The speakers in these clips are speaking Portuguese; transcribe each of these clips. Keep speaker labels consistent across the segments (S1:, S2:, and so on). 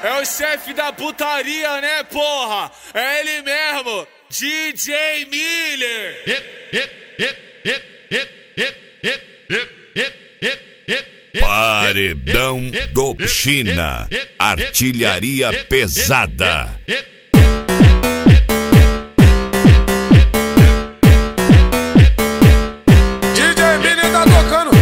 S1: É o chefe da putaria, né, porra? É ele mesmo, DJ Miller.
S2: Paredão do China, artilharia pesada.
S1: DJ Miller tá tocando.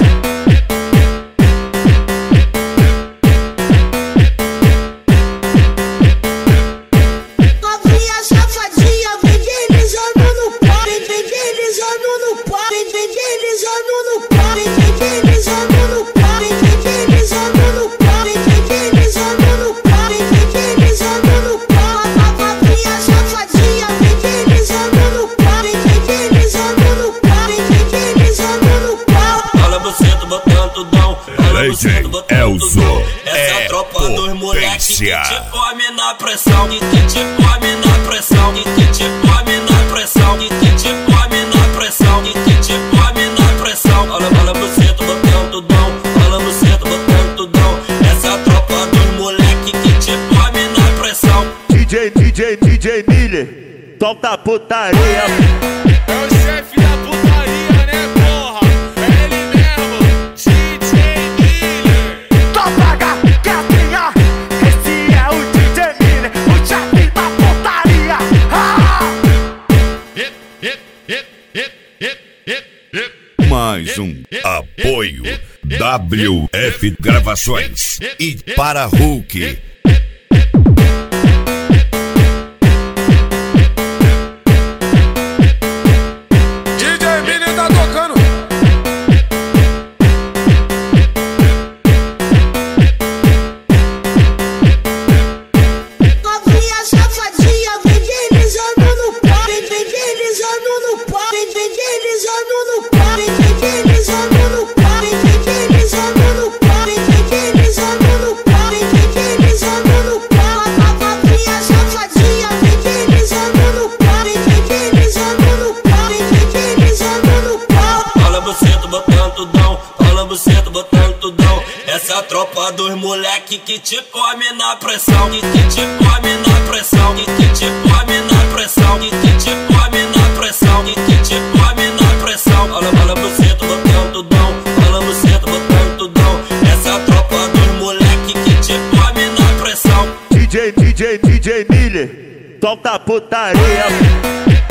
S3: Novinha safadinha, vem deslizando no pau, vem deslizando no pau, vem deslizando no pau, vem deslizando no pau, vem deslizando no pau, vem deslizando no pau, vem deslizando no pau. Novinha safadinha, vem deslizando no pau, vem deslizando no pau, vem deslizando no pau.
S4: Olha você botando tudão, olha você botando
S2: Elzo,
S4: essa
S2: é
S4: tropa dos moleques que
S2: potência.
S4: te come na pressão, que te come na pressão, que te come na pressão, que te come na pressão, que te come na pressão. Olha você botando tudão, olha você botando tudão, essa tropa dos moleques que te come na pressão.
S5: DJ Miller, solta a putaria.
S1: É o chefe da putaria, né, porra? É ele mesmo, DJ Miller.
S5: Topa gatinha, esse é o DJ Miller, o chefe da putaria.
S2: Mais um apoio WF Gravações e para Hulk.
S1: DJ Miller tá tocando.
S3: Novinha safadinha, vem deslizando no pau, vem deslizando no pau, vem deslizando no pau, vem deslizando no pau, vem deslizando no pau, vem deslizando no pau, vem deslizando no pau. Novinha safadinha, vem deslizando no pau, vem deslizando no pau, vem deslizando no pau.
S4: Olha você botando tudão, olha você botando tudão, essa tropa dos moleque que te come na pressão, que te come na pressão, que te come na pressão, que te come na pressão, que te come na pressão. Olha você botando tudão, olha você botando tudão, essa tropa dos moleque que te come na pressão.
S5: DJ Miller, solta a putaria.